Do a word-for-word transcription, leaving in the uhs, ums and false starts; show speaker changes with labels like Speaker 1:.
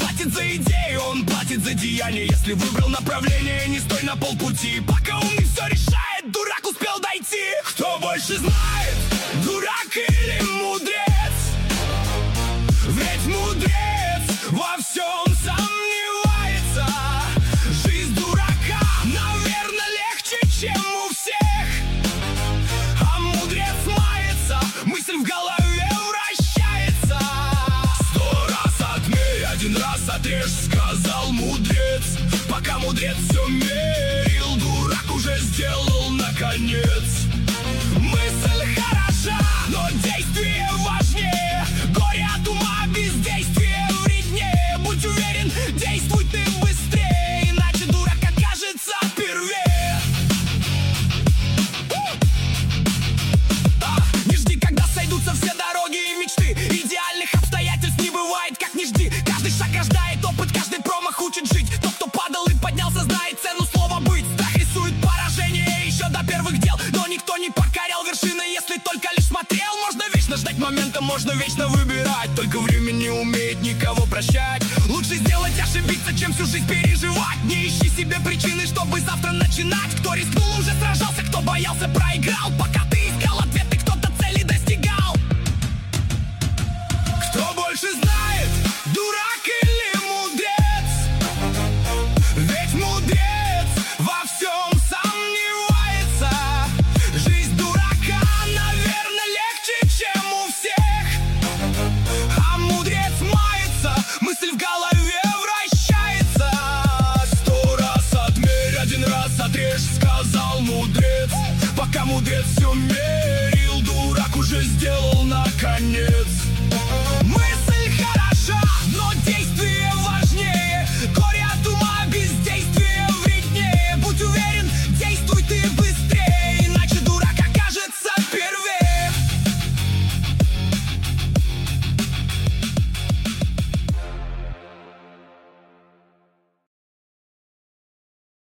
Speaker 1: платит за идею, он платит за деяние. Если выбрал направление, не стой на полпути. Пока умный все решает, дурак успел дойти. Кто больше знает, дурак или мудрец? Ведь мудрец во всем сомневается. Жизнь дурака, наверное, легче, чем у всех. А мудрец мается, мысль в голове вращается. Сто раз отмерь, один раз отрежь, сказал мудрец. Пока мудрец все мерил, дурак уже сделал наконец. Мысль хороша, но действие важнее. Горе от ума, бездействие вреднее. Будь уверен, действуй ты быстрее, иначе дурак окажется первее. а, Не жди, когда сойдутся все дороги и мечты. Идеальных обстоятельств не бывает, как не жди. Каждый шаг рождает опыт, каждый промах учит жить. Тот, кто падал и поднялся, знает цену слова быть. Страх рисует поражение еще до первых дел, но никто не покорял вершины, если только лишь смотрел. Можно вечно ждать момента, можно вечно выбирать. Только время не умеет никого прощать. Лучше сделать ошибиться, чем всю жизнь переживать. Не ищи себе причины, чтобы завтра начинать. Кто рискнул, уже сражался, кто боялся, проиграл. Пока ты искал ответы, кто-то цели достигал. Кто больше знает, дурак или мудрец? Ведь мудрец во всем сомневается. Жизнь дурака, наверное, легче, чем у всех. А мудрец мается, мысль в голове вращается. Сто раз отмерь, один раз отрежь, сказал мудрец. Пока мудрец все мерил, дурак уже сделал наконец.